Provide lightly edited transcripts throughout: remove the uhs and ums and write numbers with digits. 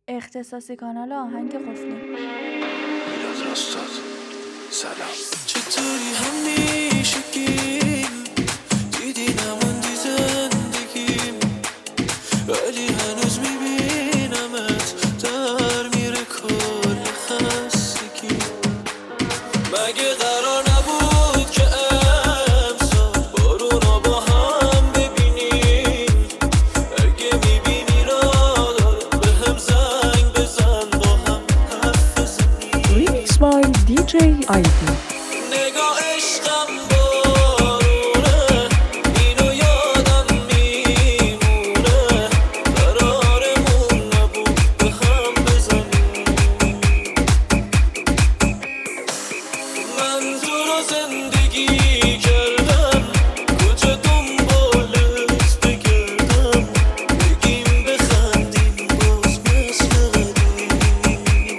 اختصاصی کانال آهنگ قفلی. میلاد راستاد سلام. چطوری همیشگی دیدی نموندی زندگیم، ولی هنوز میبینمت در میره کل خستگی. مگه قرار نبود که امسال بارونا با هم ببینیم؟ اگه میبینی را به هم زنگ بزن با هم حرف بزنیم. Remix by DJ ID. نگاه عشقم بارونه، اینو یادم میمونه. قرارمون نبود به هم بزنیم. من تو رو زندگی کردم، کجا دنبالت بگردم؟ بگیم بخندیم باز مثل قدیم.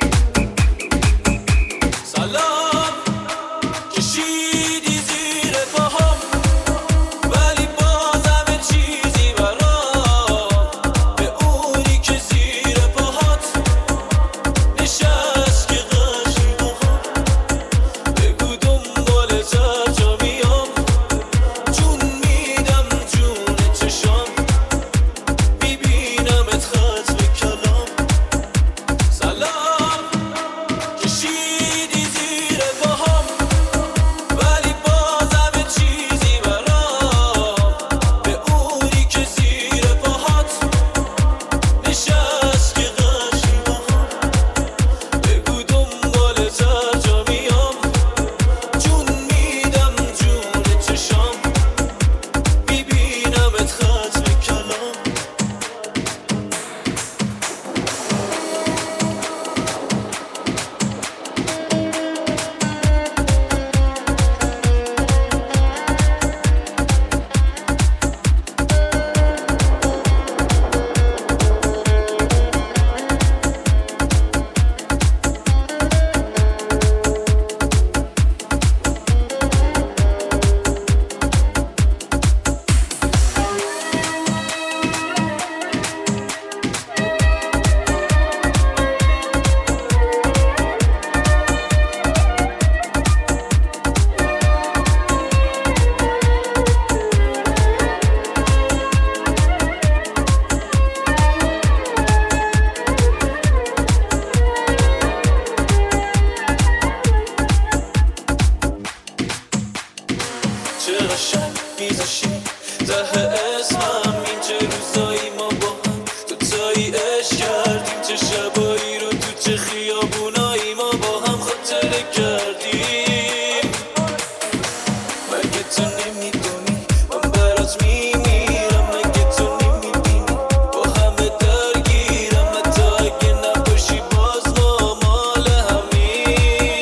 سلام کشیدی زیر پاهام، ولی بازم چیزی برام. به اونی که زیر پاهات نشست که قشی باهام. بگو دنبالت هر جا میام، جون میدم جون چشام. میبینمت ختم کلام. سلام کشیدی زیر پاهام، ولی بازم چیزی برام. به اونی که زیر پاهات نشست که قشی باهام. بگو دنبالت هر جا میام، جون میدم جون چشام. میبینمت ختم کلام. چه قشنگ میذاشی ته اسمم، این چه روزایی ما با هم دوتایی عشق کردیم. چه شبایی رو تو چه خیابونایی ما با هم خاطره کردیم. مگه تو نمیدونی من برات میمیرم؟ مگه تو نمیبینی با همه درگیرم؟ حتی اگه نباشی باز ما مال همین.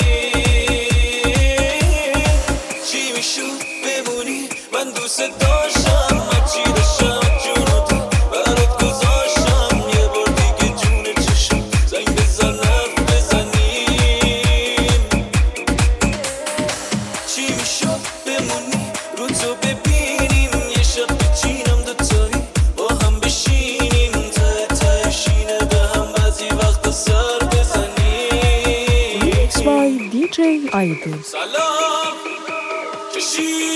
چی میشد بمونی؟ من دوست داشتم هرچی داشتم جونو تو برات گذاشتم. یه بار دیگه جون چشم زنگ بزن حرف بزنیم. چی میشد بمونی رو تو ببینیم؟ یه شب بچینم دوتایی با هم بشینیم. ته تهش اینه به هم بعضی وقتا سر بزنیم. Remix by DJ ID. سلام کشید